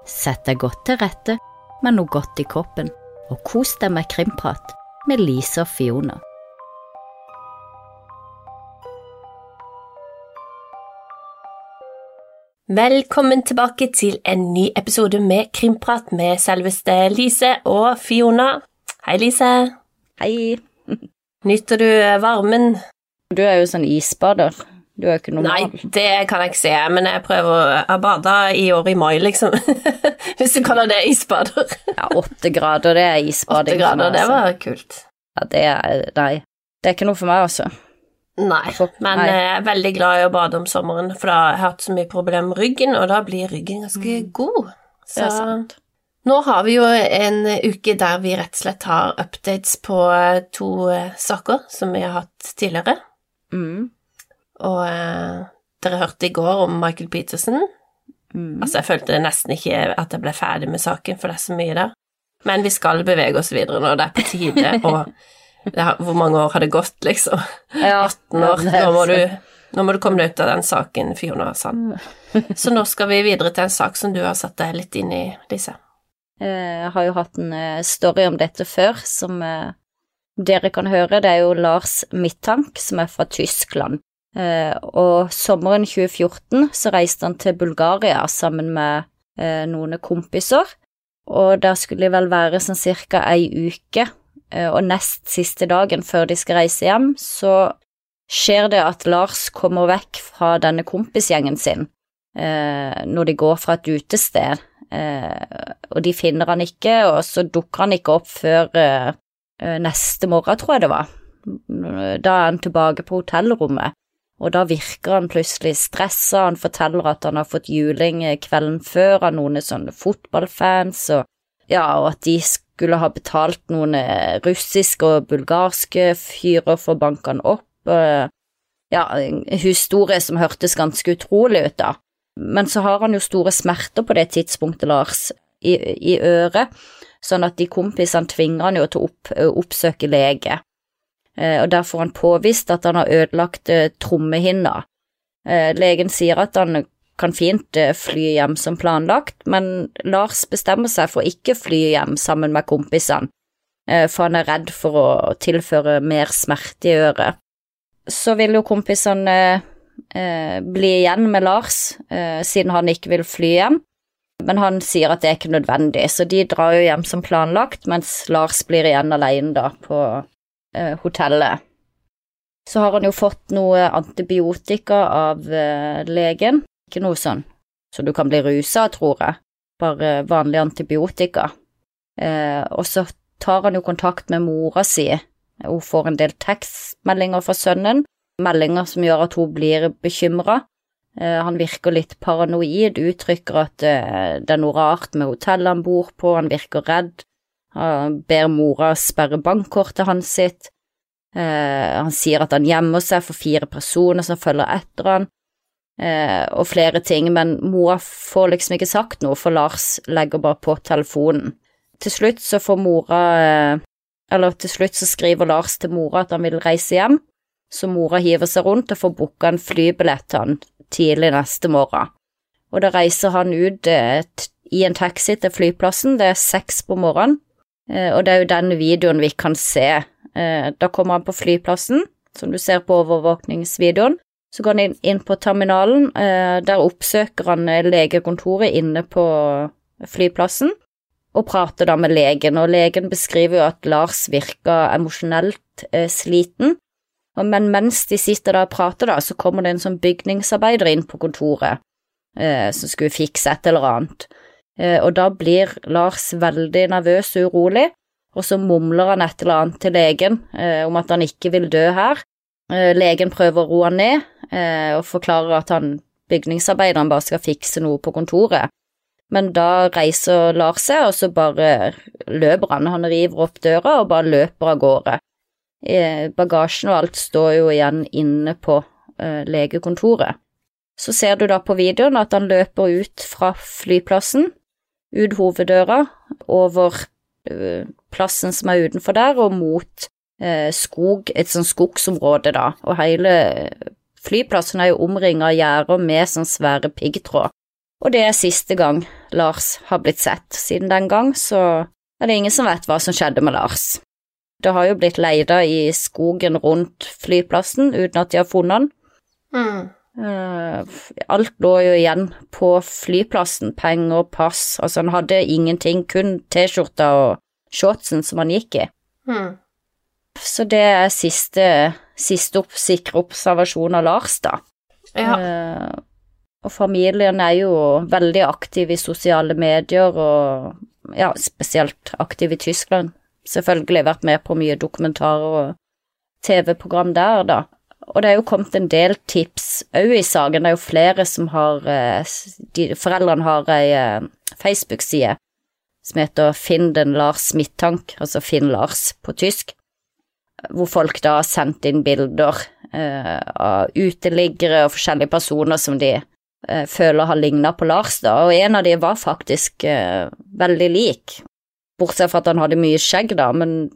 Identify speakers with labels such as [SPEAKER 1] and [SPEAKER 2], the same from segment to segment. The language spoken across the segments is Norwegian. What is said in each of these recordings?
[SPEAKER 1] Sett deg godt til rette med noe godt i kroppen, og kos deg med krimprat med Lise og Fiona.
[SPEAKER 2] Velkommen tilbake til en ny episode med krimprat med selveste Lise og Fiona. Hei Lise.
[SPEAKER 1] Hei.
[SPEAKER 2] Nyter du varmen?
[SPEAKER 1] Du jo sånn isbader. Du jo ikke normal.
[SPEAKER 2] Nei, det kan jeg ikke se, men jeg prøver å bade i år i mai, liksom. Hvis du kaller det isbader.
[SPEAKER 1] Ja, 8 grader, det isbading.
[SPEAKER 2] 8 grader, det var kult.
[SPEAKER 1] Ja, nei. Det ikke noe for meg, altså.
[SPEAKER 2] Nei, men jeg veldig glad i å bade om sommeren, for da har jeg hatt så mye problem med ryggen, og da blir ryggen ganske god. Så
[SPEAKER 1] det sant.
[SPEAKER 2] Nå har vi jo en uke der vi rett og slett har updates på 2 saker som vi har hatt tidligere. Og dere hørte i går om Michael Peterson. Altså, jeg følte nesten ikke at jeg ble ferdig med saken, for det så mye der. Men vi skal bevege oss videre nå, det på tide, og hvor mange år har det gått, liksom? 18 år, nå må du komme deg ut av den saken, Fiona sa. Så nå skal vi videre til en sak som du har satt deg litt inn i, Lise.
[SPEAKER 1] Jeg har jo hatt en story om dette før, som dere kan høre. Det jo Lars Mittank, som fra Tyskland. Og sommeren 2014 så reiste han til Bulgaria sammen med noen kompiser, og der skulle de vel være sånn cirka en uke, og nest siste dagen før de skal reise hjem, så skjer det at Lars kommer vekk fra denne kompisgjengen sin når de går fra et utested, og de finner han ikke, og så dukker han ikke opp før neste morgen, tror jeg det var. Da han tilbake på hotellrommet, og da virker han plutselig stresset. Han forteller at han har fått juling kvelden før av noen sånne fotballfans, og at de skulle ha betalt noen russiske og bulgarske fyrer for å banke han opp. En historie som hørtes ganske utrolig ut da. Men så har han jo store smerter på det tidspunktet, Lars, i øret, sånn at de kompisene tvinger han jo til å oppsøke lege. Og der får han påvist at han har ødelagt trommehinna. Legen sier at han kan fint fly hjem som planlagt, men Lars bestemmer seg for ikke fly hjem sammen med kompisene, for han redd for å tilføre mer smerte i øret. Så vil jo kompisene bli igjen med Lars, siden han ikke vil fly hjem, men han sier at det ikke nødvendig, så de drar jo hjem som planlagt, mens Lars blir igjen alene da på hotellet. Så har han jo fått noe antibiotika av legen, ikke noe sånn, så du kan bli ruset, tror jeg, bare vanlig antibiotika. Og så tar han jo kontakt med mora si, hun får en del tekstmeldinger fra sønnen, meldinger som gjør at hun blir bekymret. Han virker litt paranoid, uttrykker at det noe rart med hotellet han bor på, han virker redd. Han ber mora sperre bankkortet hans sitt. Han sier at han gjemmer seg for 4 personer som følger etter han, og flere ting, men mora får liksom ikke sagt noe, for Lars legger bare på telefonen. Til slutt så skriver Lars til mora at han vil reise hjem, så mora hiver seg rundt og får booket en flybillett til han tidlig neste morgen. Og da reiser han ut i en taxi til flyplassen, det 6 på morgenen, og det jo den videoen vi kan se. Da kommer han på flyplassen, som du ser på overvåkningsvideoen, så går han inn på terminalen, der oppsøker han legekontoret inne på flyplassen, og prater da med legen, og legen beskriver jo at Lars virker emosjonelt sliten, men mens de sitter da og prater da, så kommer det en sånn bygningsarbeider inn på kontoret, som skulle fikse et eller annet. Og da blir Lars veldig nervøs og urolig, og så mumler han et eller annet til legen om at han ikke vil dø her. Legen prøver å roe han ned, og forklarer at bygningsarbeideren bare skal fikse noe på kontoret. Men da reiser Lars seg, og så bare løper han river opp døra og bare løper av gårde. Bagasjen og alt står jo igjen inne på legekontoret. Så ser du da på videoen at han løper ut fra flyplassen, ut hoveddøra, over plassen som utenfor der, og mot et sånn skogsområde da, og hele flyplassen jo omringet av gjerder med sånn svære piggtråd. Og det siste gang Lars har blitt sett siden den gang, så det ingen som vet hva som skjedde med Lars. Det har jo blitt leida i skogen rundt flyplassen uten at de har funnet han. Alt lå jo igjen på flyplassen, penger, pass, altså han hadde ingenting, kun t-skjorta og shortsen som han gikk i. Så det siste sikre observasjon av Lars da.
[SPEAKER 2] Ja.
[SPEAKER 1] Og familien jo veldig aktiv i sosiale medier, og ja, spesielt aktiv i Tyskland. Selvfølgelig vært med på mye dokumentarer og TV-program der da. Og det jo kommet en del tips også i saken. Det jo flere som har, foreldrene har en Facebook-side som heter Finn den Lars Midttank, altså Finn Lars på tysk, hvor folk da har sendt inn bilder av uteliggere og forskjellige personer som de føler har lignet på Lars da, og en av de var faktisk veldig lik, bortsett fra at han hadde mye skjegg da, men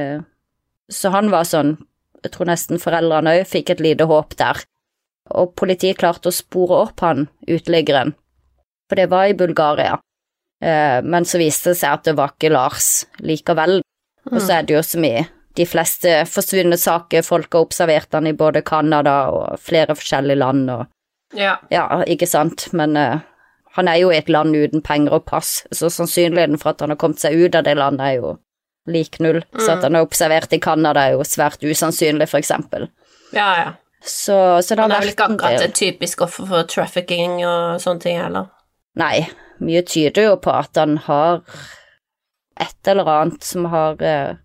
[SPEAKER 1] så han var sånn, jeg tror nesten foreldrene også fikk et lite håp der, og politiet klarte å spore opp han, uteliggeren, for det var i Bulgaria, men så viste det seg at det var ikke Lars likevel, og så det jo som i de fleste forsvunne saker, folk har observert han i både Kanada og flere forskjellige land, og ja, ikke sant, men han jo i et land uten penger og pass, så sannsynligheten for at han har kommet seg ut av det landet jo lik null, så at han har observert i Kanada jo svært usannsynlig, for eksempel.
[SPEAKER 2] Ja.
[SPEAKER 1] Så det
[SPEAKER 2] han vel ikke akkurat et typisk offer for trafficking og sånne ting, eller?
[SPEAKER 1] Nei, mye tyder jo på at han har et eller annet som har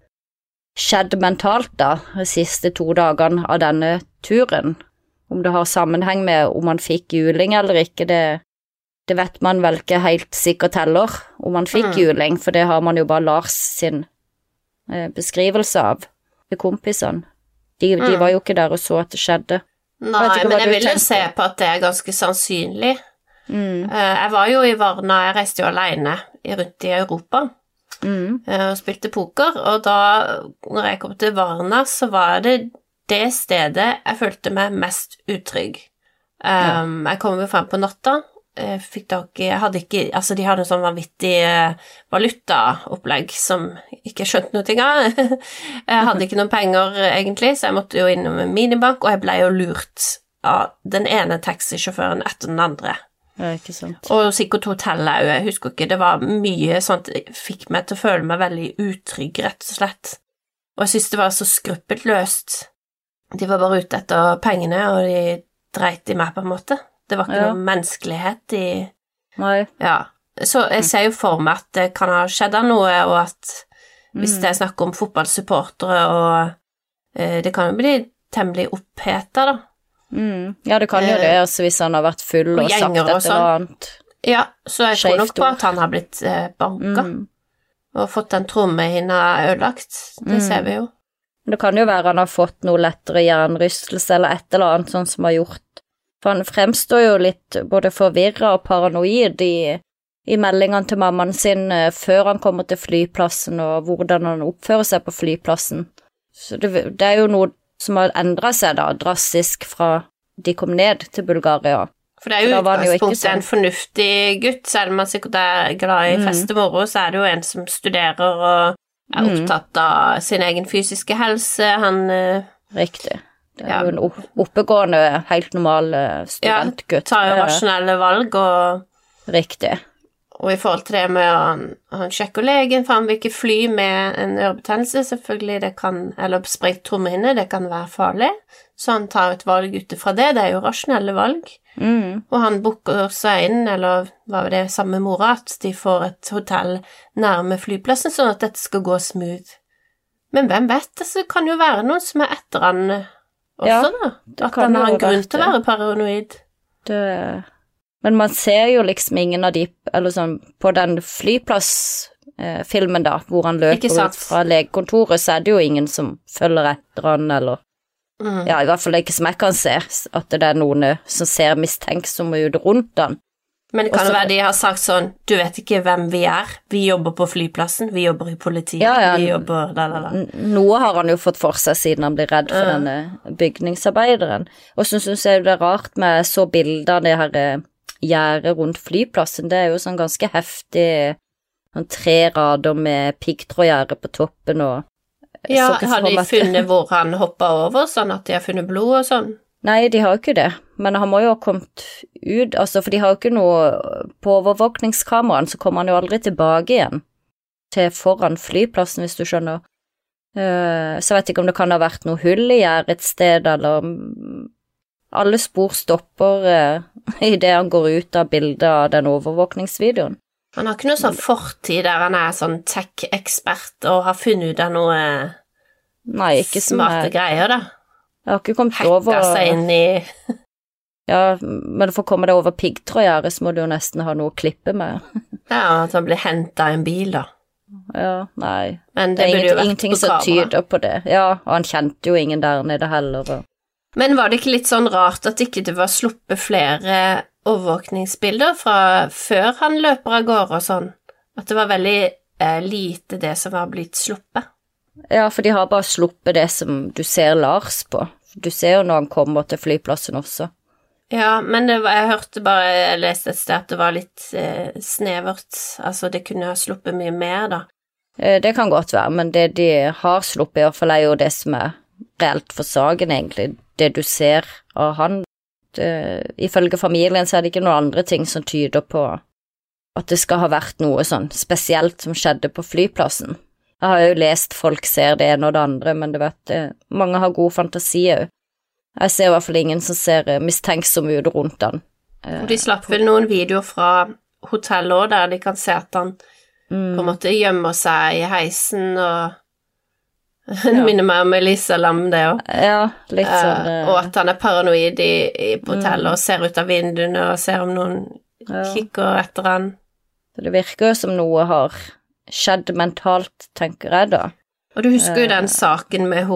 [SPEAKER 1] skjedd mentalt da, de siste 2 dagene av denne turen. Om det har sammenheng med om han fikk juling eller ikke, det vet man vel ikke helt sikkert heller, om han fikk juling, for det har man jo bare Lars sin beskrivelse av de kompisene. De var jo ikke der og så at det skjedde.
[SPEAKER 2] Nei, men jeg vil jo se på at det ganske sannsynlig. Jeg var jo i Varna, jeg reiste jo alene rundt i Europa og spilte poker, og da, når jeg kom til Varna, så var det stedet jeg følte meg mest utrygg. Jeg kom jo frem på natta, jeg hadde ikke, altså de hadde en sånn vanvittig valutaopplegg som ikke skjønte noe av. Jeg hadde ikke noen penger egentlig, så jeg måtte jo innom en minibank, og jeg ble jo lurt av den ene taxisjåføren etter den andre.
[SPEAKER 1] Ja, ikke sant.
[SPEAKER 2] Og sikkert hotellet, jeg husker ikke, det var mye sånt, fikk meg til å føle meg veldig utrygg, rett og slett. Og jeg synes det var så skruppelløst. De var bare ute etter pengene, og de dreit i meg på en måte. Det var ikke noe menneskelighet i...
[SPEAKER 1] Nei.
[SPEAKER 2] Ja, så jeg ser jo for meg at det kan ha skjedd av noe, og at hvis det snakker om fotballsupportere, og det kan jo bli temmelig opphetet da.
[SPEAKER 1] Ja, det kan jo det, altså hvis han har vært full og sagt et eller annet.
[SPEAKER 2] Ja, så jeg tror nok på at han har blitt banket, og fått den trommehinna ødelagt. Det ser vi jo.
[SPEAKER 1] Det kan jo være han har fått noe lettere jernrystelse eller et eller annet sånn som har gjort. For han fremstår jo litt både forvirret og paranoid i meldingene til mammaen sin før han kommer til flyplassen og hvordan han oppfører seg på flyplassen. Så det jo noe som har endret seg da, drastisk fra de kom ned til Bulgaria.
[SPEAKER 2] For det jo utgangspunktet en fornuftig gutt, selv om man sikkert glad i fest og moro, så det jo en som studerer og opptatt av sin egen fysiske helse,
[SPEAKER 1] Riktig. Det jo en oppegående, helt normal studentgutt.
[SPEAKER 2] Ja, tar jo rasjonelle valg, og...
[SPEAKER 1] Riktig.
[SPEAKER 2] Og i forhold til det med han sjekker legen, for han vil ikke fly med en ørebetennelse, selvfølgelig det kan, eller sprengt trommehinne, det kan være farlig, så han tar et valg utifra det jo rasjonelle valg. Og han booker seg inn, eller var det samme mora, at de får et hotell nærme flyplassen, sånn at dette skal gå smooth. Men hvem vet, det kan jo være noen som etter han også da, at han har en grunn til å være paranoid.
[SPEAKER 1] Men man ser jo liksom ingen av de, eller sånn, på den flyplassfilmen da, hvor han løper ut fra legekontoret, så det jo ingen som følger etter han, eller ja, i hvert fall ikke som jeg kan se, at det noen som ser mistenksomme ut rundt han.
[SPEAKER 2] Men det kan jo være de har sagt sånn, du vet ikke hvem vi jobber på flyplassen, vi jobber i politiet, vi jobber
[SPEAKER 1] Noe har han jo fått for seg siden han blir redd for denne bygningsarbeideren. Og så synes jeg det rart med så bilder av det her gjerdet rundt flyplassen, det jo sånn ganske heftig, sånn 3 rader med piggtrådgjerde på toppen og
[SPEAKER 2] Ja, har de funnet hvor han hoppet over, sånn at de har funnet blod og sånn?
[SPEAKER 1] Nei, de har jo ikke det, men han må jo ha kommet ut, altså, for de har jo ikke noe på overvåkningskameraen, så kommer han jo aldri tilbake igjen til foran flyplassen, hvis du skjønner. Så jeg vet ikke om det kan ha vært noe hull i gjerdet et sted, eller alle spor stopper i det han går ut av bildet av den overvåkningsvideoen.
[SPEAKER 2] Han har ikke noe sånn fortid der han sånn tech-ekspert og har funnet ut av noe smarte greier, da.
[SPEAKER 1] Jeg har ikke kommet over...
[SPEAKER 2] Hacka seg inn i...
[SPEAKER 1] Ja, men for å komme deg over piggtrådgjerdet, så må du jo nesten ha noe å klippe med.
[SPEAKER 2] Ja, at han blir hentet i en bil, da.
[SPEAKER 1] Ja, nei.
[SPEAKER 2] Men det er
[SPEAKER 1] ingenting som tyder på det. Ja, og han kjente jo ingen der nede heller.
[SPEAKER 2] Men var det ikke litt sånn rart at ikke det var sluppet flere overvåkningsbilder fra før han løper av gårde og sånn? At det var veldig lite det som var blitt sluppet?
[SPEAKER 1] Ja, for de har bare sluppet det som du ser Lars på. Du ser jo når han kommer til flyplassen også.
[SPEAKER 2] Ja, men jeg leste et sted at det var litt snevert, altså det kunne ha sluppet mye mer da.
[SPEAKER 1] Det kan godt være, men det de har sluppet i hvert fall jo det som reelt for saken egentlig, det du ser av han. Ifølge familien så det ikke noen andre ting som tyder på at det skal ha vært noe sånn spesielt som skjedde på flyplassen. Jeg har jo lest folk ser det ene og det andre, men mange har god fantasi jo. Jeg ser i hvert fall ingen som ser mistenksom ut rundt han.
[SPEAKER 2] De slapp vel noen videoer fra hotellet også, der de kan se at han på en måte gjemmer seg i heisen, og det minner meg om Elisa Lam det også.
[SPEAKER 1] Ja, litt sånn.
[SPEAKER 2] Og at han paranoid på hotellet og ser ut av vinduene og ser om noen kikker etter han.
[SPEAKER 1] Det virker jo som noe har skjedd mentalt, tenker jeg da.
[SPEAKER 2] Og du husker jo den saken med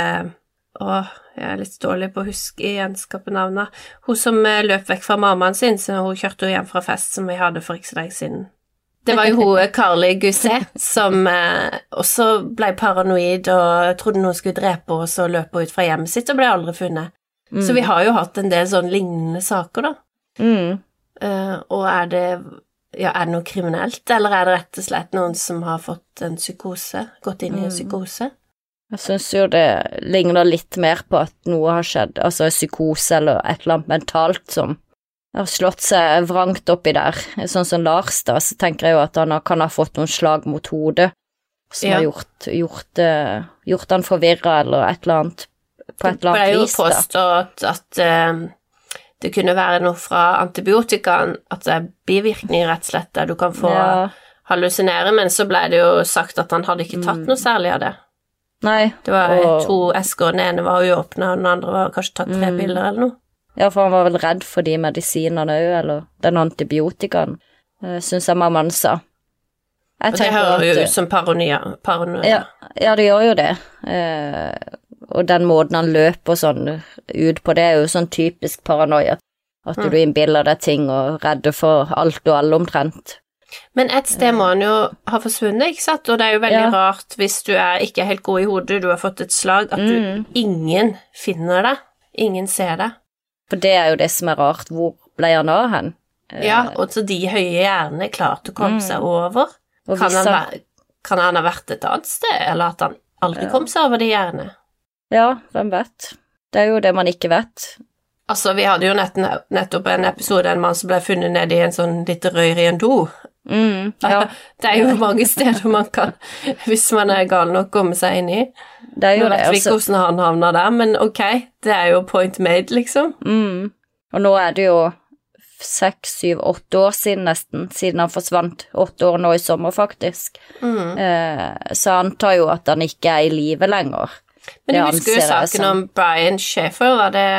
[SPEAKER 2] jeg litt dårlig på å huske gjenskape navnet. Hun som løp vekk fra mammaen sin, så hun kjørte jo hjem fra fest som vi hadde for ikke så lenge siden. Det var jo hun, Carly Gusset, som også ble paranoid og trodde noen skulle drepe henne, og så løp hun ut fra hjemmet sitt og ble aldri funnet. Så vi har jo hatt en del sånn lignende saker da. Og det noe kriminelt, eller det rett og slett noen som har fått en psykose, gått inn i en psykose?
[SPEAKER 1] Jeg synes jo det ligner litt mer på at noe har skjedd, altså psykose eller et eller annet mentalt som har slått seg vrangt oppi der. Sånn som Lars da, så tenker jeg jo at han kan ha fått noen slag mot hodet som har gjort han forvirret eller et eller annet på et eller annet vis da. Det ble jo påstått
[SPEAKER 2] at det kunne være noe fra antibiotikaen, at det bivirkninger rett og slett der du kan få hallusinere, men så ble det jo sagt at han hadde ikke tatt noe særlig av det.
[SPEAKER 1] Nei.
[SPEAKER 2] Det var 2 esker, den ene var uåpnet, og den andre var kanskje tatt 3 bilder eller noe.
[SPEAKER 1] Ja, for han var vel redd for de medisinene også, eller den antibiotikaen, synes jeg mammaen sa.
[SPEAKER 2] Og det hører jo ut som paranoia.
[SPEAKER 1] Ja, det gjør jo det. Og den måten han løper sånn ut på, det jo sånn typisk paranoia, at du innbiller deg ting og redder for alt og alle omtrent.
[SPEAKER 2] Men et sted må han jo ha forsvunnet, ikke sant? Og det jo veldig rart hvis du ikke helt god i hodet, du har fått et slag, at ingen finner deg, ingen ser deg.
[SPEAKER 1] For det jo det som rart, hvor ble han av hen?
[SPEAKER 2] Ja, og så de høye hjernene klarte å komme seg over. Kan han ha vært et annet sted, eller at han aldri kom seg over de hjernene? Ja,
[SPEAKER 1] hvem vet? Det jo det man ikke vet.
[SPEAKER 2] Altså, vi hadde jo nettopp en episode, en mann som ble funnet nede i en sånn lite røyr i en do. Det jo mange steder man kan, hvis man gal nok, komme seg inn i.
[SPEAKER 1] Det jo
[SPEAKER 2] nå vet vi ikke hvordan han havner der, men ok, det jo point made, liksom.
[SPEAKER 1] Og nå det jo 6, 7, 8 år siden nesten, siden han forsvant, 8 år nå i sommer faktisk. Så han antar jo at han ikke i live lenger.
[SPEAKER 2] Men du husker jo saken om Brian Schaefer, var det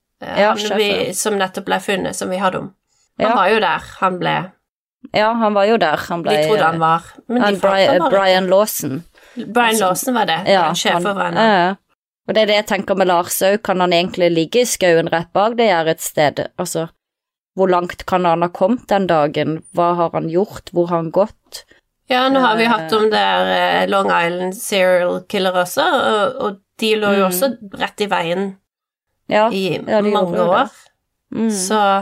[SPEAKER 2] som nettopp ble funnet, som vi hadde om. Han var jo der, han ble...
[SPEAKER 1] Ja, han var jo der.
[SPEAKER 2] De trodde han var. Men
[SPEAKER 1] Brian Lawson.
[SPEAKER 2] Brian Lawson var det, Schaefer var han.
[SPEAKER 1] Og det jeg tenker med Lars også, kan han egentlig ligge i skauen rett bak det et sted? Altså, hvor langt kan han ha kommet den dagen? Hva har han gjort? Hvor har han gått?
[SPEAKER 2] Ja, nå har vi hatt om det Long Island serial killer også, og de lå jo også rett i veien i mange år. Så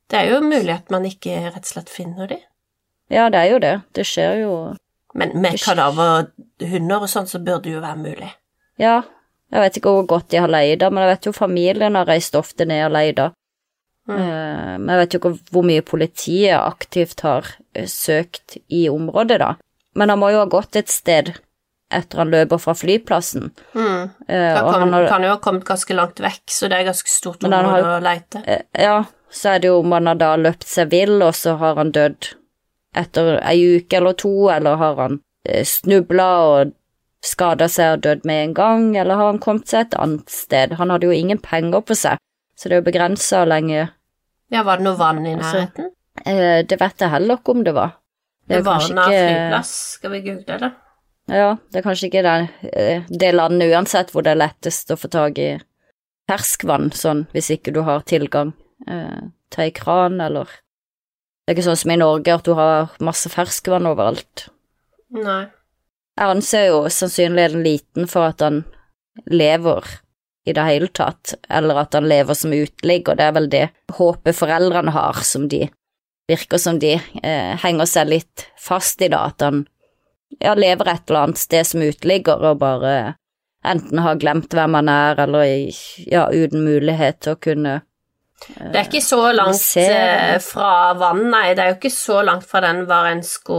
[SPEAKER 2] Det er jo mulig at man ikke rett og slett finner de.
[SPEAKER 1] Ja, det er jo det. Det skjer jo.
[SPEAKER 2] Men med kadaverhunder og sånn, så burde det jo være mulig.
[SPEAKER 1] Ja, jeg vet ikke hvor godt de har leid, men jeg vet jo familien har reist ofte ned og leid. Men jeg vet jo ikke hvor mye politiet aktivt har søkt i området da. Men han må jo ha gått et sted etter han løper fra flyplassen.
[SPEAKER 2] Han kan jo ha kommet ganske langt vekk, så det er ganske stort område å leite.
[SPEAKER 1] Ja, så er det jo om han har da løpt seg vill, og så har han dødd etter en uke eller to, eller har han snublet og skadet seg og dødd med en gang, eller har han kommet seg et annet sted? Han hadde jo ingen penger på seg, så det er jo begrenset lenge.
[SPEAKER 2] Ja, var det noe vann i nærheten?
[SPEAKER 1] Det vet jeg heller ikke om det var.
[SPEAKER 2] Det var Varna flyplass, skal vi google det?
[SPEAKER 1] Ja, det er kanskje ikke det landet uansett hvor det er lettest å få tag i ferskvann, sånn, hvis ikke du har tilgang til en kran, eller det er ikke sånn som i Norge at du har masse ferskvann overalt.
[SPEAKER 2] Nei.
[SPEAKER 1] Jeg anser jo sannsynligheten liten for at han lever i det hele tatt, eller at han lever som uteligger, det er vel det håpet foreldrene har, som de virker som de henger seg litt fast i da, at han lever et eller annet sted som uteligger, og bare enten har glemt hvem han er, eller uten mulighet til å kunne
[SPEAKER 2] det er ikke så langt fra vann, nei, det er jo ikke så langt fra den Varensko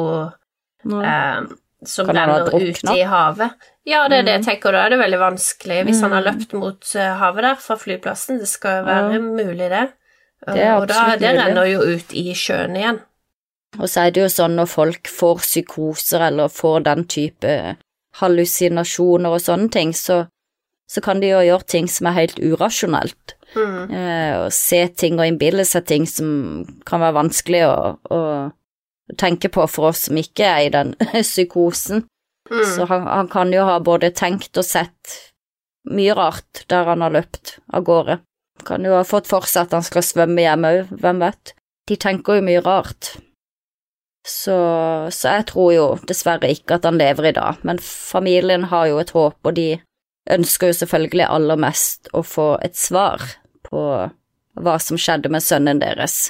[SPEAKER 2] som renner ut i havet. Ja, det er det jeg tenker, da er det veldig vanskelig hvis han har løpt mot havet der fra flyplassen, det skal jo være mulig det. Og det renner jo ut i sjøen igjen.
[SPEAKER 1] Og så er det jo sånn når folk får psykoser eller får den type hallusinasjoner og sånne ting, så kan de jo gjøre ting som er helt urasjonelt. Og se ting og innbille seg ting som kan være vanskelig å tenke på for oss som ikke er i den psykosen. Så han kan jo ha både tenkt og sett mye rart der han har løpt av gårde. Kan jo ha fått for seg at han skal svømme hjemme, hvem vet. De tenker jo mye rart. Så jeg tror jo dessverre ikke at han lever i dag, men familien har jo et håp, og de ønsker jo selvfølgelig aller mest å få et svar på hva som skjedde med sønnen deres.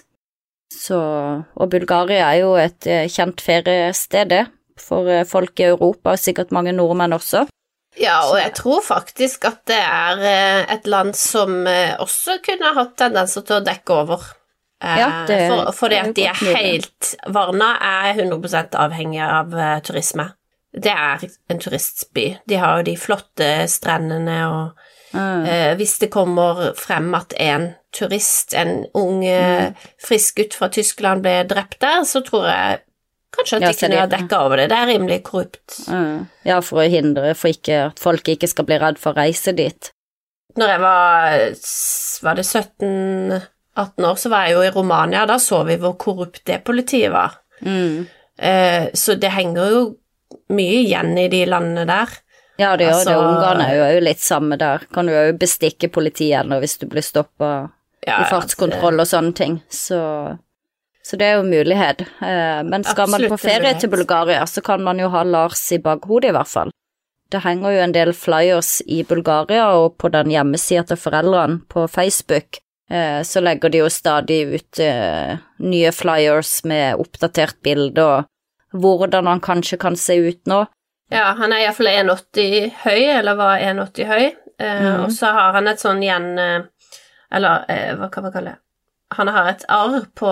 [SPEAKER 1] Og Bulgaria er jo et kjent feriested for folk i Europa, og sikkert mange nordmenn også.
[SPEAKER 2] Ja, og jeg tror faktisk at det er et land som også kunne hatt tendenser til å dekke over. Fordi at de er helt Varna er 100% avhengig av turisme. Det er en turistby. De har jo de flotte strendene, og hvis det kommer frem at en turist, en ung frisk gutt fra Tyskland ble drept der, så tror jeg kanskje at de kunne ha dekket over det. Det er rimelig korrupt.
[SPEAKER 1] Ja, for å hindre at folk ikke skal bli redd for å reise dit.
[SPEAKER 2] Når jeg var det 17-18 år, så var jeg jo i Romania, da så vi hvor korrupt det politiet var. Så det henger jo mye igjen i de landene der.
[SPEAKER 1] Ja, det gjør det. Ungarn er jo litt samme der. Kan du jo bestikke politiet hvis du blir stoppet i fartskontroll og sånne ting. Så det er jo mulighet. Men skal man på ferie til Bulgaria, så kan man jo ha Lars i bakhodet i hvert fall. Det henger jo en del flyers i Bulgaria, og på den hjemmesiden til foreldrene på Facebook, så legger de jo stadig ut nye flyers med oppdatert bilde, og hvordan han kanskje kan se ut nå.
[SPEAKER 2] Ja, han er i hvert fall 1,80 høy, eller var 1,80 høy, og så har han et sånn hva kan man kalle det? Han har et arr på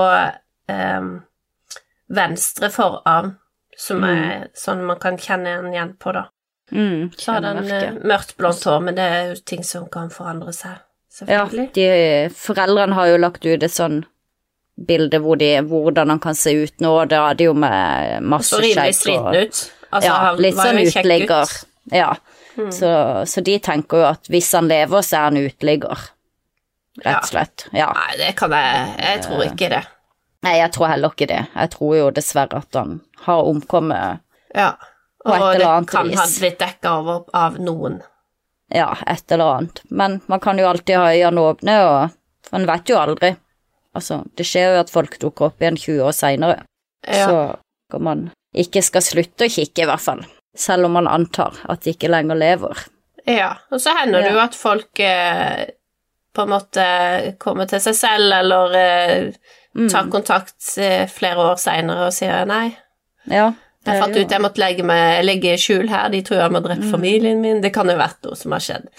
[SPEAKER 2] venstre forarm, som er sånn man kan kjenne igjen på da. Så har han mørkt blondt hår, men det er jo ting som kan forandre seg, selvfølgelig.
[SPEAKER 1] Ja, foreldrene har jo lagt ut et sånn bilde hvordan han kan se ut nå, og det er det jo med masse skjegg.
[SPEAKER 2] Så rimelig sliten ut. Altså,
[SPEAKER 1] litt sånn uteligger. Ja, så de tenker jo at hvis han lever, så er han uteligger, rett og slett. Ja.
[SPEAKER 2] Nei, det kan jeg tror ikke det.
[SPEAKER 1] Nei, jeg tror heller ikke det. Jeg tror jo dessverre at han har omkommet på et eller annet vis. Og det kan ha
[SPEAKER 2] blitt dekket over av noen.
[SPEAKER 1] Ja, et eller annet. Men man kan jo alltid ha øynene åpne, og man vet jo aldri. Altså, det skjer jo at folk dukker opp igjen 20 år senere, så kan man ikke skal slutte å kikke i hvert fall, selv om man antar at de ikke lenger lever.
[SPEAKER 2] Ja, og så hender det jo at folk på en måte kommer til seg selv, eller tar kontakt flere år senere og sier nei.
[SPEAKER 1] Ja.
[SPEAKER 2] Jeg fant ut jeg måtte legge skjul her, de tror jeg må drepe familien min. Det kan jo vært noe som har skjedd.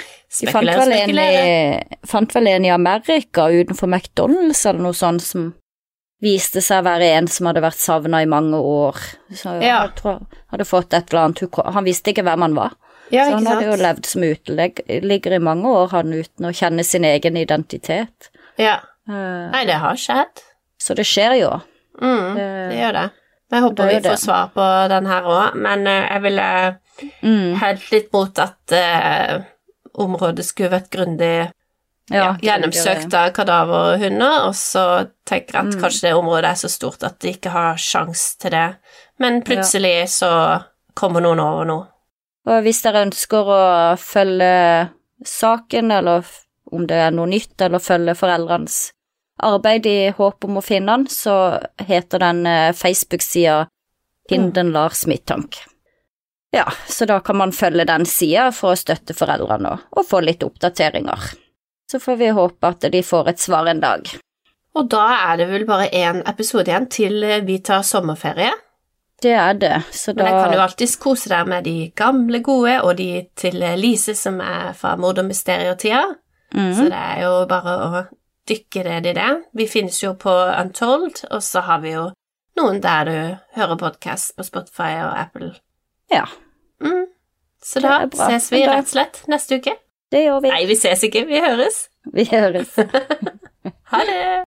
[SPEAKER 1] De fant vel en i Amerika utenfor McDonald's eller noe sånt som viste seg å være en som hadde vært savnet i mange år. Så jeg tror han hadde fått et eller annet, han visste ikke hvem han var.
[SPEAKER 2] Ja,
[SPEAKER 1] så han hadde jo levd som uteligger i mange år, han uten å kjenne sin egen identitet.
[SPEAKER 2] Ja. Nei, det har skjedd.
[SPEAKER 1] Så det skjer jo.
[SPEAKER 2] Det gjør det. Jeg håper vi får svar på den her også, men jeg ville helt litt mot at området skulle vært grundig gjennomsøkt av kadaverhunder, og så tenker jeg at kanskje det området er så stort at de ikke har sjans til det. Men plutselig så kommer noen over nå.
[SPEAKER 1] Og hvis dere ønsker å følge saken, eller om det er noe nytt, eller følge foreldrenes arbeid i håp om å finne han, så heter den Facebook-sida Hinden Lars Midttank. Ja, så da kan man følge den sida for å støtte foreldrene og få litt oppdateringer. Så får vi håpe at de får et svar en dag.
[SPEAKER 2] Og da er det vel bare en episode igjen til vi tar sommerferie.
[SPEAKER 1] Det er det, så da...
[SPEAKER 2] Men jeg kan jo alltid kose deg med de gamle gode, og de til Lise som er fra Mord og Mysterietida. Så det er jo bare å dykke ned i det. Vi finnes jo på Untold, og så har vi jo noen der du hører podcast på Spotify og Apple.
[SPEAKER 1] Ja.
[SPEAKER 2] Så da ses vi rett og slett neste uke.
[SPEAKER 1] Det gjør vi.
[SPEAKER 2] Nei, vi ses ikke, vi høres.
[SPEAKER 1] Vi høres.
[SPEAKER 2] Ha det!